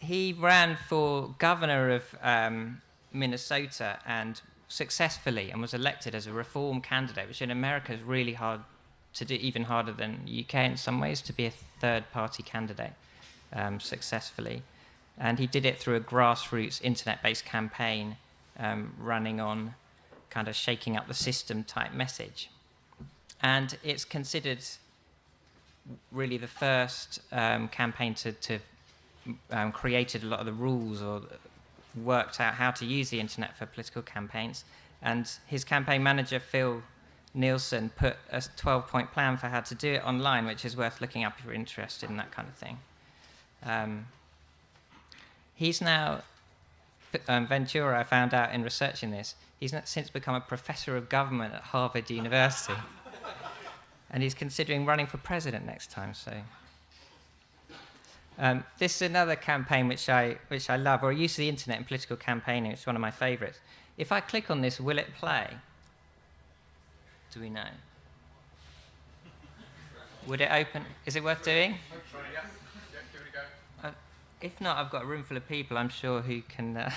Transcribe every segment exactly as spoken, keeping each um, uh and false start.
he ran for governor of um, Minnesota and successfully, and was elected as a reform candidate, which in America is really hard to do, even harder than U K in some ways, to be a third-party candidate um, successfully. And he did it through a grassroots internet-based campaign um, running on kind of shaking up the system type message. And it's considered really the first um, campaign to, to um, created a lot of the rules or worked out how to use the internet for political campaigns. And his campaign manager, Phil Nielsen, put a twelve-point plan for how to do it online, which is worth looking up if you're interested in that kind of thing. Um, he's now, um, Ventura, I found out in researching this, he's since become a professor of government at Harvard University. And he's considering running for president next time, so. Um, this is another campaign which I, which I love, or use of the internet in political campaigning. It's one of my favorites. If I click on this, will it play? Do we know? Would it open? Is it worth doing? Yeah, yeah, give it a go. Uh, if not, I've got a room full of people, I'm sure, who can... Uh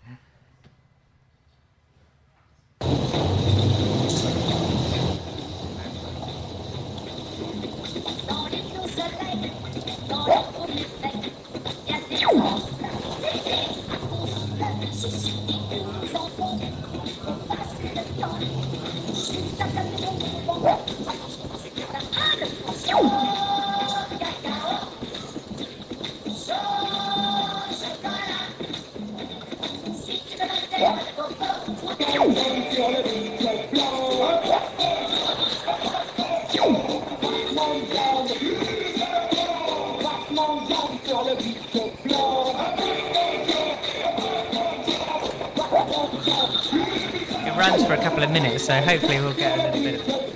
It runs for a couple of minutes, so hopefully we'll get a little bit of it.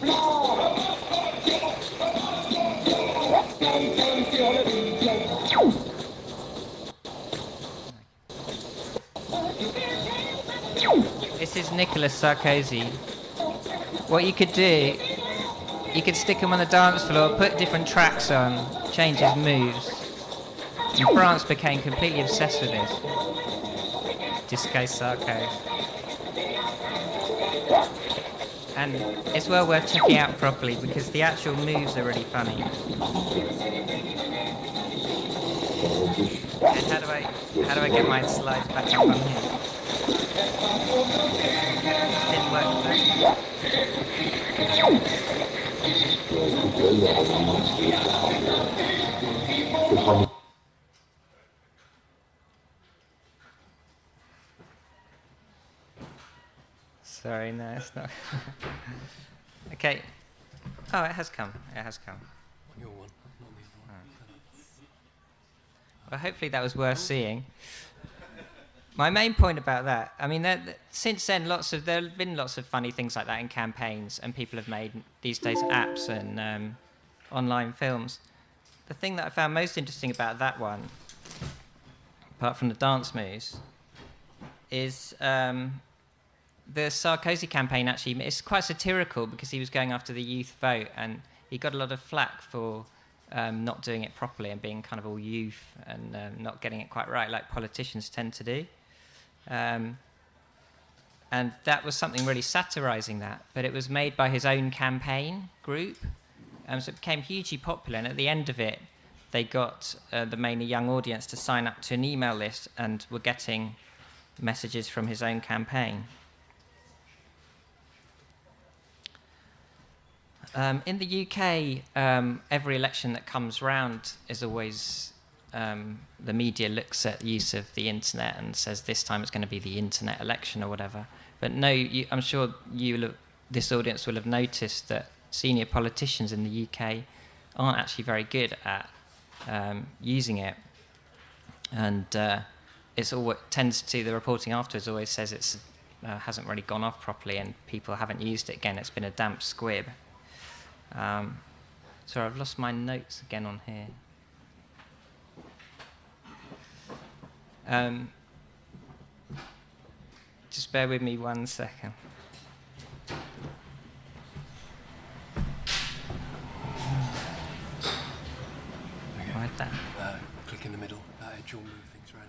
This is Nicolas Sarkozy. What you could do, you could stick him on the dance floor, put different tracks on, change his moves. And France became completely obsessed with this. Disco Sarko. And it's well worth checking out properly because the actual moves are really funny. And how do I how do I get my slides back up on here? Didn't work first. Sorry, no, it's not. Okay. Oh, it has come. It has come. On your one, not the other one. Well, hopefully that was worth seeing. My main point about that, I mean, there, since then, lots of there have been lots of funny things like that in campaigns, and people have made these days apps and um, online films. The thing that I found most interesting about that one, apart from the dance moves, is um, the Sarkozy campaign. Actually, it's quite satirical because he was going after the youth vote, and he got a lot of flack for um, not doing it properly and being kind of all youth and um, not getting it quite right, like politicians tend to do. Um, and that was something really satirising that, but it was made by his own campaign group, um, so it became hugely popular, and at the end of it, they got uh, the mainly young audience to sign up to an email list and were getting messages from his own campaign. Um, in the U K, um, every election that comes round is always, um, the media looks at use of the internet and says this time it's going to be the internet election or whatever. But no, you, I'm sure you, will, this audience will have noticed that senior politicians in the U K aren't actually very good at um, using it. And uh, it's all what tends to, the reporting afterwards always says it uh, hasn't really gone off properly and people haven't used it again. It's been a damp squib. Um, sorry, I've lost my notes again on here. Um, just bear with me one second. Okay. Right there. Uh, click in the middle. That edge will move things around.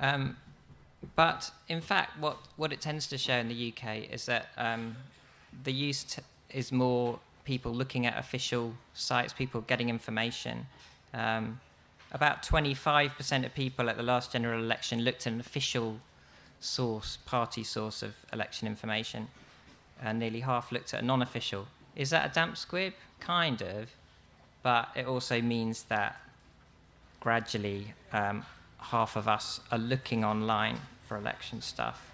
Um, but in fact, what, what it tends to show in the U K is that um, the use t- is more people looking at official sites, people getting information. Um, about twenty-five percent of people at the last general election looked at an official source, party source of election information, and nearly half looked at a non-official. Is that a damp squib? Kind of, but it also means that gradually um, half of us are looking online for election stuff.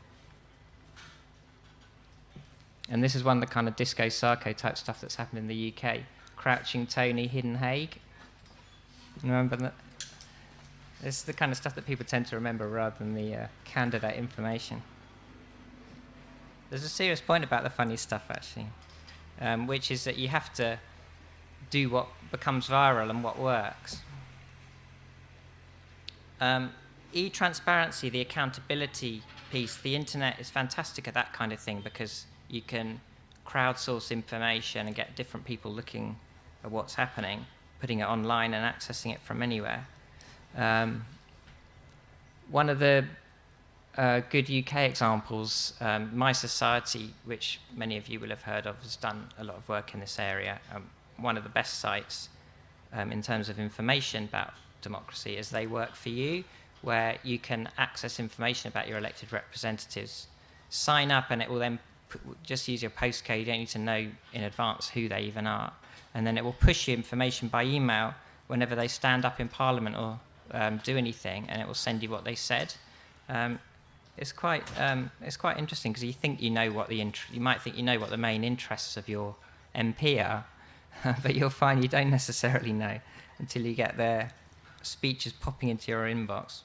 And this is one of the kind of Disco Sarko type stuff that's happened in the U K. Crouching Tony, Hidden Hague. Remember that? This is the kind of stuff that people tend to remember rather than the uh, candidate information. There's a serious point about the funny stuff, actually, um, which is that you have to do what becomes viral and what works. Um, e-transparency, the accountability piece, the internet is fantastic at that kind of thing because you can crowdsource information and get different people looking at what's happening, putting it online and accessing it from anywhere. Um, one of the uh, good U K examples, um, My Society, which many of you will have heard of, has done a lot of work in this area. Um, one of the best sites um, in terms of information about democracy is They Work For You, where you can access information about your elected representatives, sign up, and it will then p- just use your postcode. You don't need to know in advance who they even are. And then it will push you information by email whenever they stand up in Parliament or um, do anything, and it will send you what they said. Um, it's quite um, it's quite interesting because you think you know what the int- you might think you know what the main interests of your M P are, but you'll find you don't necessarily know until you get their speeches popping into your inbox.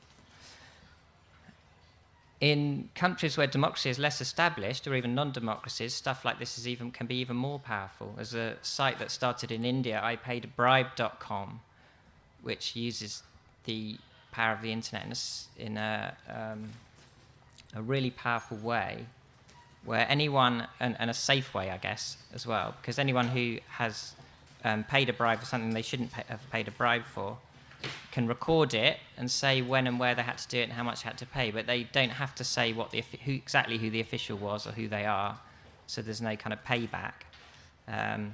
In countries where democracy is less established, or even non-democracies, stuff like this is even can be even more powerful. There's a site that started in India, I paid a bribe dot com, which uses the power of the internet in a, in a, um, a really powerful way, where anyone, and, and a safe way, I guess, as well, because anyone who has um, paid a bribe for something they shouldn't pay, have paid a bribe for can record it and say when and where they had to do it and how much they had to pay, but they don't have to say what the who, exactly who the official was or who they are, so there's no kind of payback. Um,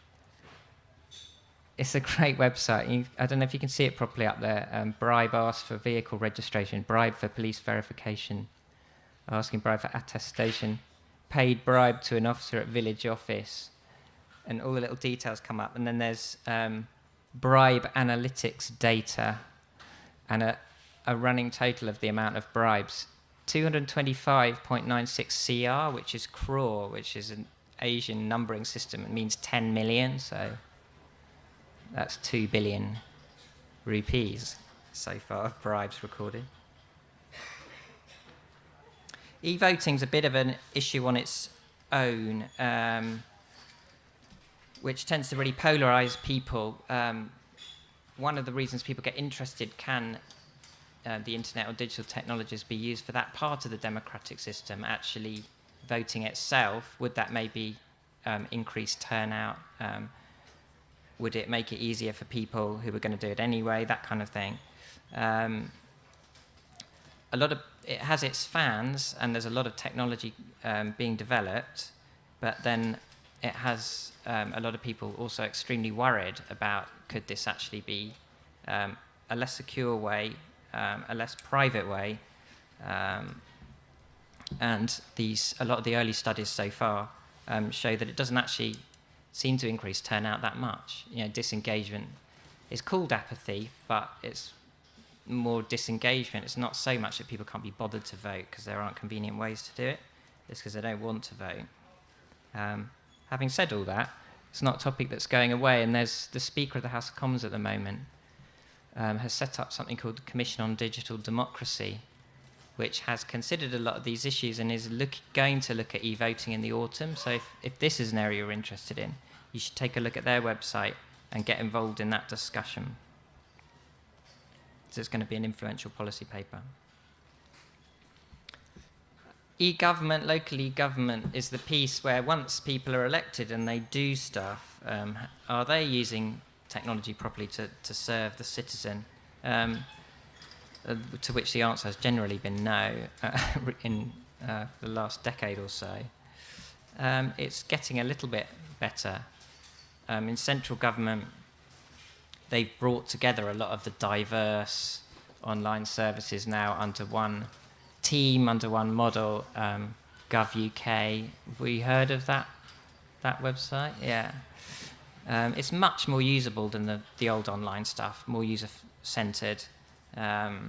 it's a great website. You, I don't know if you can see it properly up there. Um, bribe asked for vehicle registration, bribe for police verification, asking bribe for attestation, paid bribe to an officer at village office, and all the little details come up. And then there's um, bribe analytics data and a, a running total of the amount of bribes. two hundred twenty-five point nine six C R, which is crore, which is an Asian numbering system. It means ten million, so that's two billion rupees so far of bribes recorded. E-voting's a bit of an issue on its own, um, which tends to really polarize people. Um, one of the reasons people get interested, can uh, the internet or digital technologies be used for that part of the democratic system, actually voting itself? Would that maybe um, increase turnout? Um, would it make it easier for people who were going to do it anyway? That kind of thing. Um, a lot of it has its fans, and there's a lot of technology um, being developed, but then it has um, a lot of people also extremely worried about, could this actually be um, a less secure way, um, a less private way, um, and these a lot of the early studies so far um, show that it doesn't actually seem to increase turnout that much. You know, disengagement is called apathy, but it's more disengagement. It's not so much that people can't be bothered to vote because there aren't convenient ways to do it. It's because they don't want to vote. Um, having said all that, it's not a topic that's going away, and there's the Speaker of the House of Commons at the moment um, has set up something called the Commission on Digital Democracy, which has considered a lot of these issues and is look, going to look at e-voting in the autumn. So if, if this is an area you're interested in, you should take a look at their website and get involved in that discussion. So it's going to be an influential policy paper. E-government, local e-government, is the piece where once people are elected and they do stuff, um, are they using technology properly to, to serve the citizen? Um, uh, to which the answer has generally been no uh, in uh, the last decade or so. Um, it's getting a little bit better. Um, in central government, they've brought together a lot of the diverse online services now under one team, under one model, um, GovUK. Have we heard of that, that website? Yeah. Um, it's much more usable than the, the old online stuff, more user-centered. Um,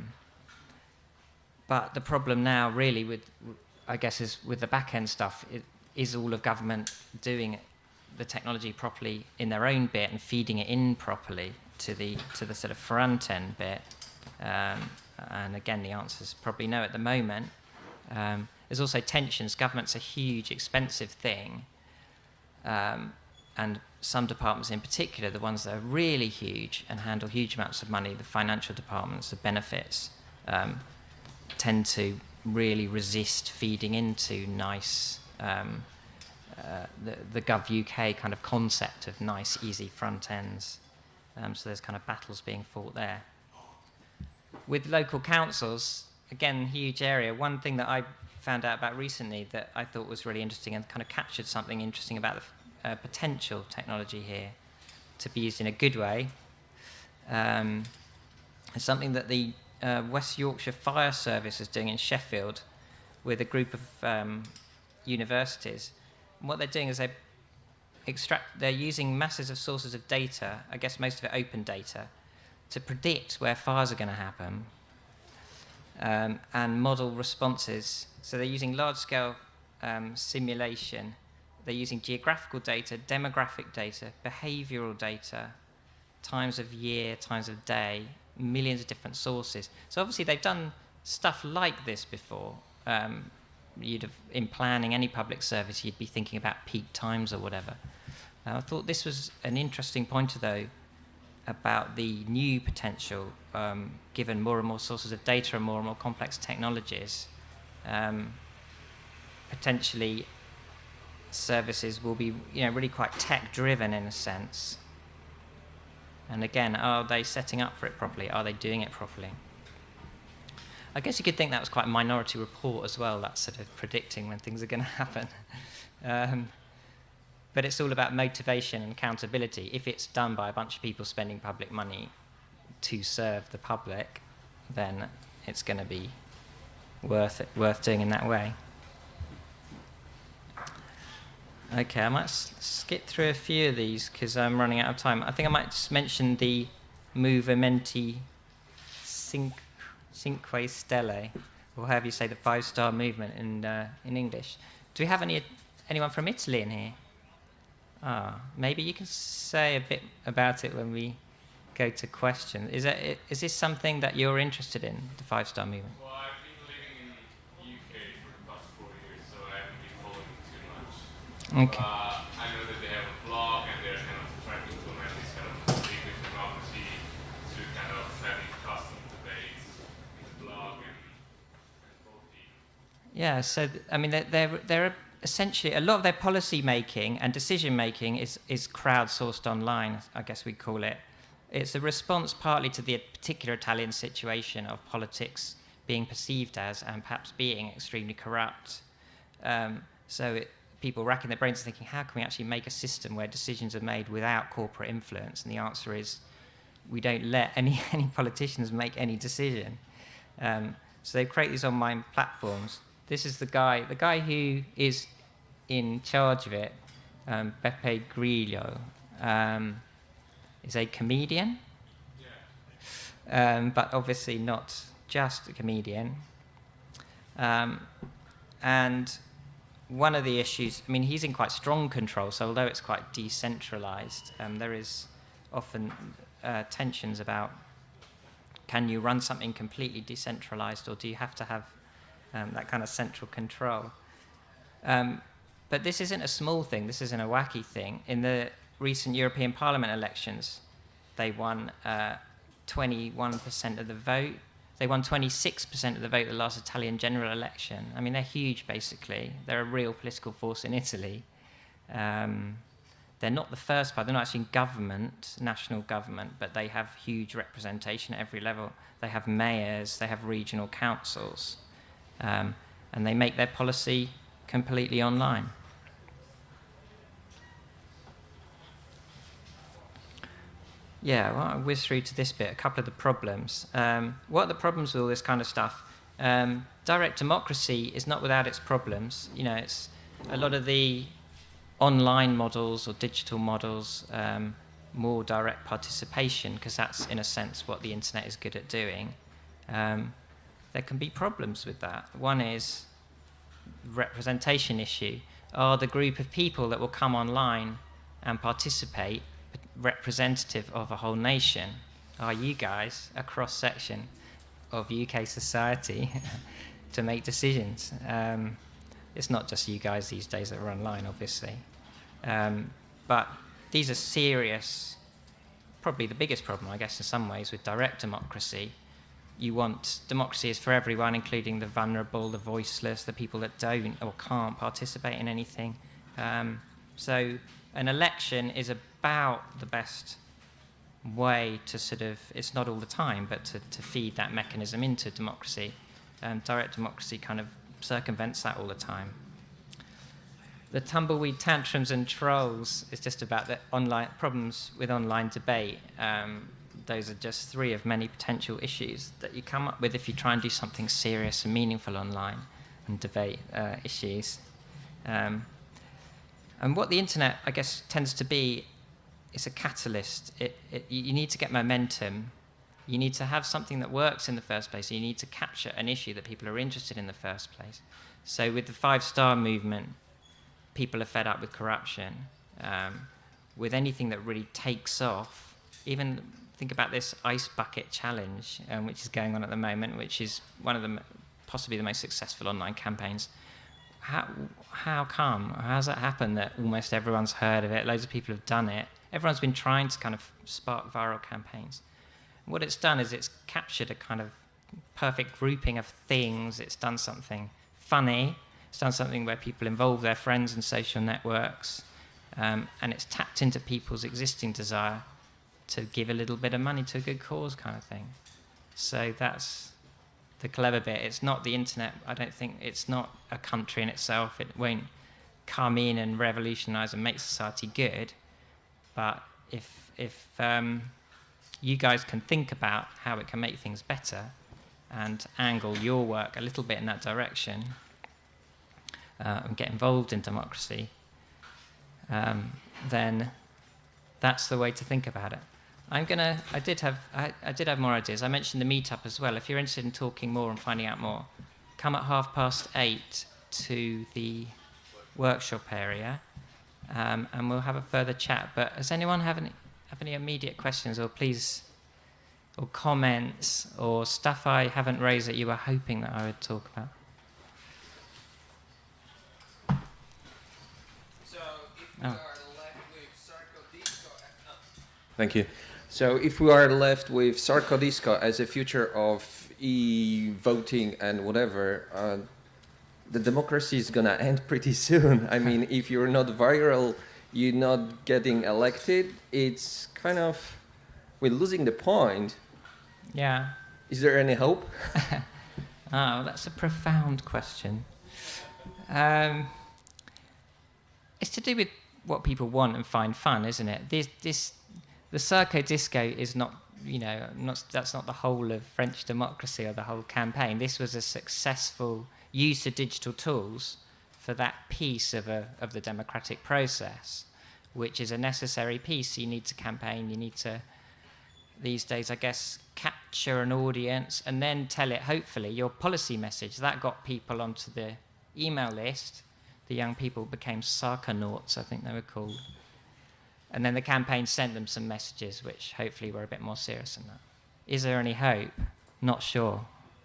but the problem now really with, I guess, is with the back-end stuff, it, is all of government doing the technology properly in their own bit and feeding it in properly to the to the sort of front-end bit? Um, and again, the answer is probably no at the moment. Um, there's also tensions. Government's a huge, expensive thing. Um, and some departments in particular, the ones that are really huge and handle huge amounts of money, the financial departments, the benefits, um, tend to really resist feeding into nice, um, uh, the, the GovUK kind of concept of nice, easy front ends. Um, so there's kind of battles being fought there. With local councils, again, huge area. One thing that I found out about recently that I thought was really interesting and kind of captured something interesting about the uh, potential technology here to be used in a good way um, is something that the uh, West Yorkshire Fire Service is doing in Sheffield with a group of um, universities. And what they're doing is they extract, they're using masses of sources of data, I guess most of it open data, to predict where fires are going to happen um, and model responses. So they're using large-scale um, simulation. They're using geographical data, demographic data, behavioral data, times of year, times of day, millions of different sources. So obviously they've done stuff like this before. Um, you'd have, in planning any public service, you'd be thinking about peak times or whatever. Uh, I thought this was an interesting pointer, though, about the new potential, um, given more and more sources of data and more and more complex technologies. Um, potentially, services will be, you know, really quite tech-driven in a sense. And again, are they setting up for it properly? Are they doing it properly? I guess you could think that was quite a Minority Report as well, that sort of predicting when things are going to happen. um, But it's all about motivation and accountability. If it's done by a bunch of people spending public money to serve the public, then it's going to be worth it, worth doing in that way. Okay, I might s- skip through a few of these because I'm running out of time. I think I might just mention the Movimenti Cinque, Cinque Stelle, or however you say the five-star movement in uh, in English. Do we have any anyone from Italy in here? Ah, maybe you can say a bit about it when we go to questions. Is that, is this something that you're interested in, the five-star movement? Well, I've been living in the U K for the past four years, so I haven't been following it too much. Okay. Uh, I know that they have a blog and they're kind of trying to implement this kind of liquid democracy to kind of having custom debates in the blog and, and voting. Yeah, so, th- I mean, they're, they're, they're essentially, a lot of their policy making and decision making is, is crowdsourced online, I guess we'd call it. It's a response partly to the particular Italian situation of politics being perceived as and perhaps being extremely corrupt. Um, so it, people racking their brains thinking, how can we actually make a system where decisions are made without corporate influence? And the answer is, we don't let any, any politicians make any decision. Um, so they create these online platforms. This is the guy, the guy who is in charge of it, um, Beppe Grillo, um, is a comedian, Yeah. um, but obviously not just a comedian. Um, and one of the issues, I mean, he's in quite strong control, so although it's quite decentralized, um, there is often uh, tensions about, can you run something completely decentralized, or do you have to have Um, that kind of central control. Um, but this isn't a small thing, this isn't a wacky thing. In the recent European Parliament elections, they won uh, twenty-one percent of the vote. They won twenty-six percent of the vote at the last Italian general election. I mean, they're huge, basically. They're a real political force in Italy. Um, they're not the first part. They're not actually in government, national government, but they have huge representation at every level. They have mayors, they have regional councils, um, and they make their policy completely online. Yeah, well, I'll whiz through to this bit, a couple of the problems. Um, what are the problems with all this kind of stuff? Um, direct democracy is not without its problems. You know, it's a lot of the online models or digital models, um, more direct participation, because that's, in a sense, what the internet is good at doing. Um, there can be problems with that. One is representation issue. Are the group of people that will come online and participate representative of a whole nation? Are you guys a cross-section of U K society to make decisions? Um, it's not just you guys these days that are online, obviously. Um, but these are serious, probably the biggest problem, I guess, in some ways, with direct democracy. You want democracy is for everyone, including the vulnerable, the voiceless, the people that don't or can't participate in anything. Um, so an election is about the best way to sort of, it's not all the time, but to, to feed that mechanism into democracy. Um, direct democracy kind of circumvents that all the time. The tumbleweed tantrums and trolls is just about the online problems with online debate. Um, those are just three of many potential issues that you come up with if you try and do something serious and meaningful online and debate uh, issues. Um, and what the internet, I guess, tends to be is a catalyst. It, it, you need to get momentum. You need to have something that works in the first place. You need to capture an issue that people are interested in the first place. So with the Five Star Movement, people are fed up with corruption. Um, with anything that really takes off, even think about this ice bucket challenge, um, which is going on at the moment, which is one of the possibly the most successful online campaigns. How, how come? How has that happened that almost everyone's heard of it? Loads of people have done it. Everyone's been trying to kind of spark viral campaigns. What it's done is it's captured a kind of perfect grouping of things. It's done something funny. It's done something where people involve their friends in social networks. Um, and it's tapped into people's existing desire to give a little bit of money to a good cause kind of thing. So that's the clever bit. It's not the internet. I don't think it's not a country in itself. It won't come in and revolutionize and make society good. But if, if um, you guys can think about how it can make things better and angle your work a little bit in that direction uh, and get involved in democracy, um, then that's the way to think about it. I'm gonna. I did have. I, I did have more ideas. I mentioned the meetup as well. If you're interested in talking more and finding out more, come at half past eight to the workshop area, um, and we'll have a further chat. But does anyone have any have any immediate questions, or please, or comments, or stuff I haven't raised that you were hoping that I would talk about? So if we Oh. are left with Sarkodisco, uh, thank you. So if we are left with Sarkodisco as a future of e-voting and whatever, uh, the democracy is gonna end pretty soon. I mean, if you're not viral, you're not getting elected. It's kind of, we're losing the point. Yeah. Is there any hope? Oh, that's a profound question. Um, it's to do with what people want and find fun, isn't it? This, this, the Sarkodisco is not, you know, not, that's not the whole of French democracy or the whole campaign. This was a successful use of digital tools for that piece of a of the democratic process, which is a necessary piece. You need to campaign. You need to, these days, I guess, capture an audience and then tell it, hopefully, your policy message. That got people onto the email list. The young people became Sarkonauts, I think they were called. And then the campaign sent them some messages which hopefully were a bit more serious than that. Is there any hope? Not sure.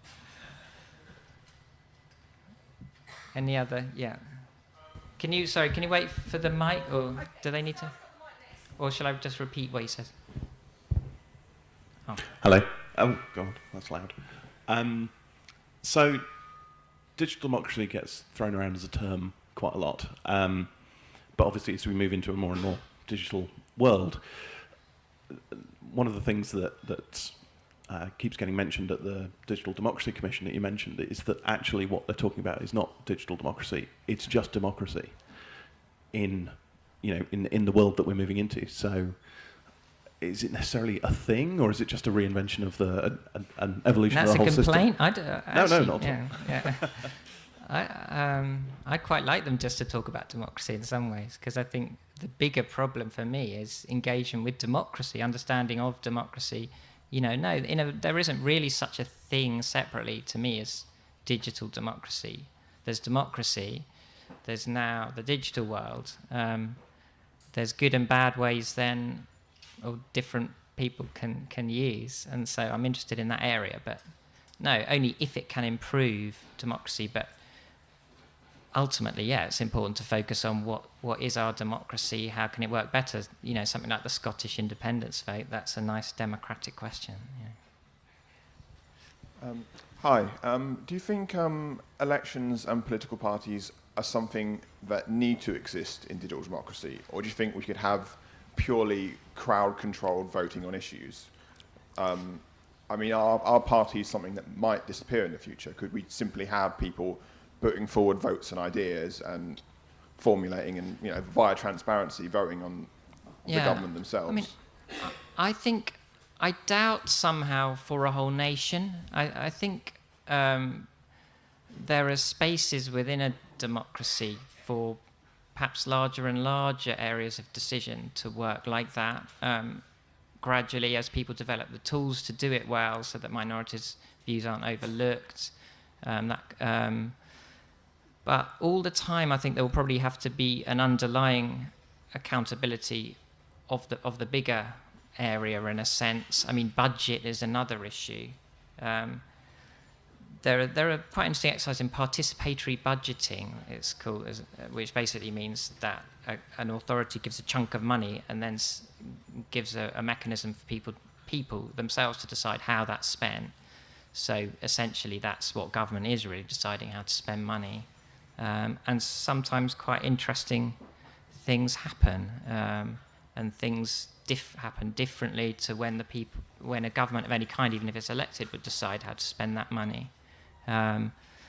Any other? Yeah. Can you, sorry, can you wait for the mic, or do they need to? Or shall I just repeat what he says? Oh. Hello. Oh, God, that's loud. Um, so, digital democracy gets thrown around as a term quite a lot. Um, but obviously, as we move into a more and more digital world. One of the things that that uh, keeps getting mentioned at the Digital Democracy Commission that you mentioned is that actually what they're talking about is not digital democracy; it's just democracy in, you know, in in the world that we're moving into. So, is it necessarily a thing, or is it just a reinvention of the an, an, an evolution That's of the a whole complaint. system? I d- actually, no, no, not yeah, yeah. I um I quite like them just to talk about democracy in some ways, because I think the bigger problem for me is engagement with democracy, understanding of democracy. You know, no, in a, there isn't really such a thing separately to me as digital democracy. There's democracy. There's now the digital world. Um, there's good and bad ways then, or different people can can use, and so I'm interested in that area. But no, only if it can improve democracy. But ultimately, yeah, it's important to focus on what, what is our democracy, how can it work better? You know, something like the Scottish independence vote, that's a nice democratic question. Yeah. Um, hi, um, do you think um, elections and political parties are something that need to exist in digital democracy, or do you think we could have purely crowd-controlled voting on issues? Um, I mean, our, our party is something that might disappear in the future. Could we simply have people putting forward votes and ideas and formulating and, you know, via transparency, voting on Yeah. the government themselves? I mean, I think, I doubt somehow for a whole nation. I, I think um, there are spaces within a democracy for perhaps larger and larger areas of decision to work like that, um, gradually as people develop the tools to do it well so that minorities' views aren't overlooked. Um, that, um, but all the time, I think there will probably have to be an underlying accountability of the of the bigger area in a sense. I mean, budget is another issue. Um, there are there are quite interesting exercises in participatory budgeting. It's called, which basically means that a, an authority gives a chunk of money and then s- gives a, a mechanism for people people themselves to decide how that's spent. So essentially, that's what government is, really deciding how to spend money. Um, and sometimes quite interesting things happen, um, and things diff- happen differently to when the people, when a government of any kind, even if it's elected, would decide how to spend that money. Um,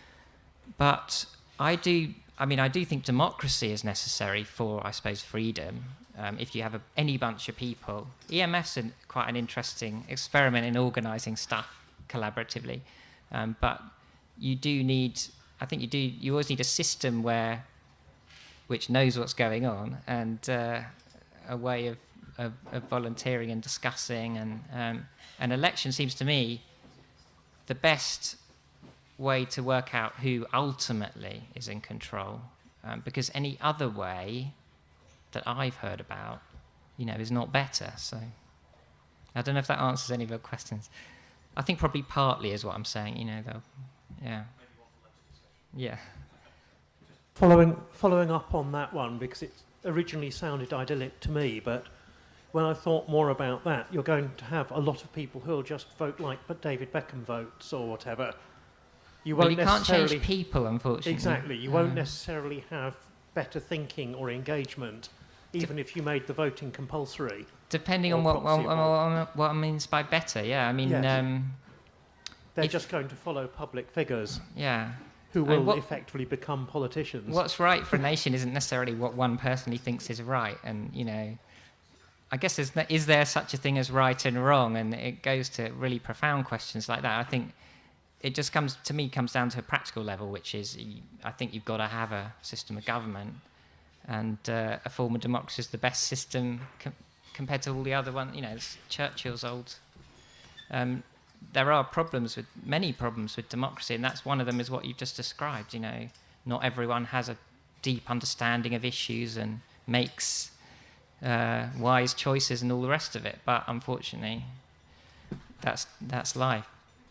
but I do, I mean, I do think democracy is necessary for, I suppose, freedom. Um, if you have a, any bunch of people, E M F's an, quite an interesting experiment in organising stuff collaboratively, um, but you do need. I think you do. You always need a system where, which knows what's going on, and uh, a way of, of, of volunteering and discussing. And um, an election seems to me the best way to work out who ultimately is in control, um, because any other way that I've heard about, you know, is not better. So I don't know if that answers any of your questions. I think probably partly is what I'm saying. You know, though, yeah. Yeah. Following, following up on that one, because it originally sounded idyllic to me, but when I thought more about that, you're going to have a lot of people who'll just vote like but David Beckham votes or whatever. You Well, won't you can't necessarily change people, unfortunately. Exactly. You Um, won't necessarily have better thinking or engagement, even if you made the voting compulsory. Depending or on what, what, proxy what, what it means by better, yeah. I mean, Yes. um, They're if- just going to follow public figures yeah. who And will what- effectively become politicians. What's right for a nation isn't necessarily what one personally thinks is right, and you know, I guess there's no, is there such a thing as right and wrong, and it goes to really profound questions like that. I think it just comes to me comes down to a practical level, which is y- I think you've got to have a system of government, and uh, a form of democracy is the best system com- compared to all the other ones. You know, it's Churchill's old. Um, there are problems with many problems with democracy, and that's one of them is what you've just described. You know, not everyone has a deep understanding of issues and makes uh, wise choices and all the rest of it. But unfortunately, that's that's life.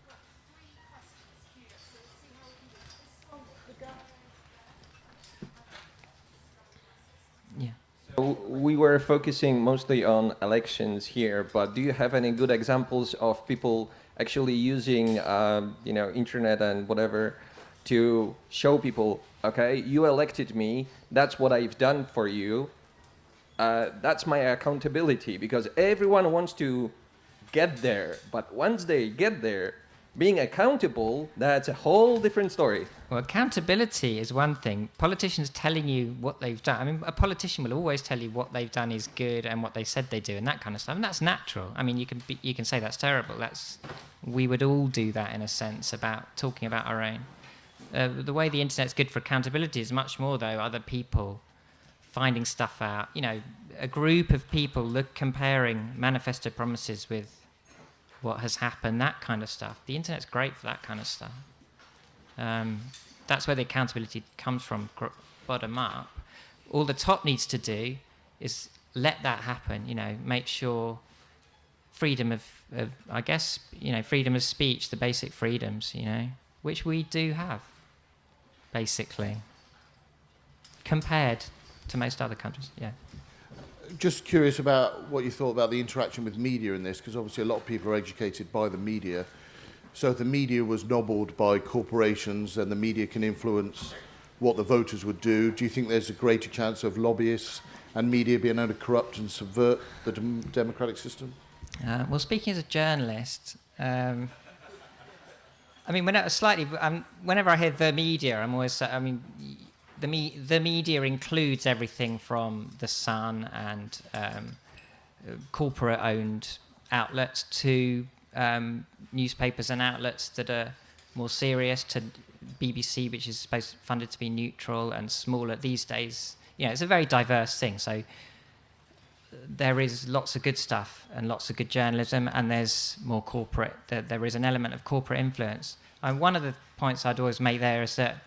Yeah. So we were focusing mostly on elections here, but do you have any good examples of people actually using, um, you know, internet and whatever to show people, okay, you elected me, that's what I've done for you, uh, that's my accountability, because everyone wants to get there, but once they get there, being accountable, that's a whole different story. Well, accountability is one thing. Politicians telling you what they've done. I mean, a politician will always tell you what they've done is good and what they said they do and that kind of stuff. And that's natural. I mean, you can be, you can say that's terrible. That's we would all do that in a sense about talking about our own. Uh, the way the internet's good for accountability is much more, though, other people finding stuff out. You know, a group of people look comparing manifesto promises with what has happened, that kind of stuff. The internet's great for that kind of stuff. Um, that's where the accountability comes from, gr- bottom up. All the top needs to do is let that happen, you know, make sure freedom of, of, I guess, you know, freedom of speech, the basic freedoms, you know, which we do have, basically, compared to most other countries, yeah. Just curious about what you thought about the interaction with media in this, because obviously a lot of people are educated by the media. So if the media was nobbled by corporations and the media can influence what the voters would do, do you think there's a greater chance of lobbyists and media being able to corrupt and subvert the dem- democratic system? Uh, well, speaking as a journalist, um, I mean, when I, slightly, um, whenever I hear the media, I'm always, I mean, The, me- the media includes everything from The Sun and um, corporate-owned outlets to um, newspapers and outlets that are more serious, to B B C, which is supposed funded to be neutral and smaller these days. You know, it's a very diverse thing. So there is lots of good stuff and lots of good journalism, and there's more corporate. There, there is an element of corporate influence. And one of the points I'd always make there is that,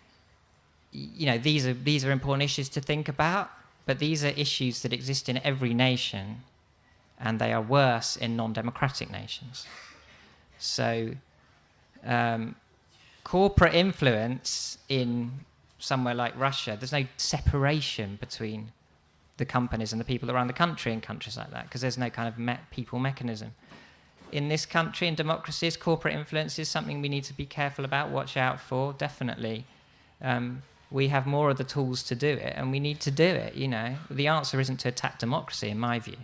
you know, these are these are important issues to think about, but these are issues that exist in every nation, and they are worse in non-democratic nations. So, um, corporate influence in somewhere like Russia, there's no separation between the companies and the people around the country in countries like that, because there's no kind of me- people mechanism. In this country, in democracies, corporate influence is something we need to be careful about, watch out for, definitely. Um, we have more of the tools to do it, and we need to do it, you know. The answer isn't to attack democracy, in my view.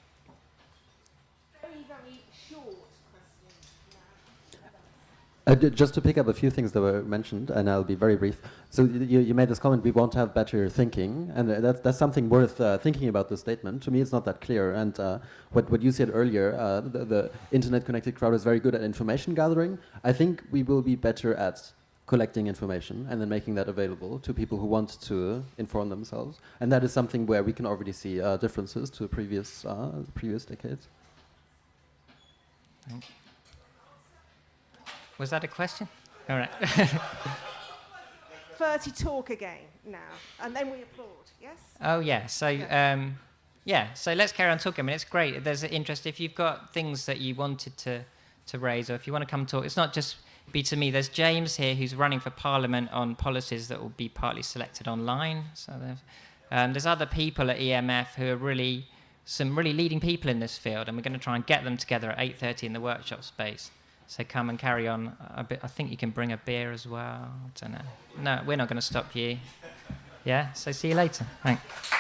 Very, very short question Uh, d- just to pick up a few things that were mentioned, and I'll be very brief. So y- you, you made this comment, we want to have better thinking, and uh, that's, that's something worth uh, thinking about this statement. To me, it's not that clear. And uh, what, what you said earlier, uh, the, the internet-connected crowd is very good at information gathering. I think we will be better at collecting information and then making that available to people who want to inform themselves. And that is something where we can already see uh, differences to previous uh, previous decades. Was that a question? All right. thirty talk again now, and then we applaud, yes? Oh, yeah. So, um, yeah. So let's carry on talking. I mean, it's great. There's an interest. If you've got things that you wanted to, to raise, or if you want to come talk, it's not just be to me. There's James here who's running for Parliament on policies that will be partly selected online. So there's, um, there's other people at E M F who are really, some really leading people in this field, and we're going to try and get them together at eight thirty in the workshop space. So come and carry on a bit. I think you can bring a beer as well. I don't know. No, we're not going to stop you. Yeah, so see you later. Thanks.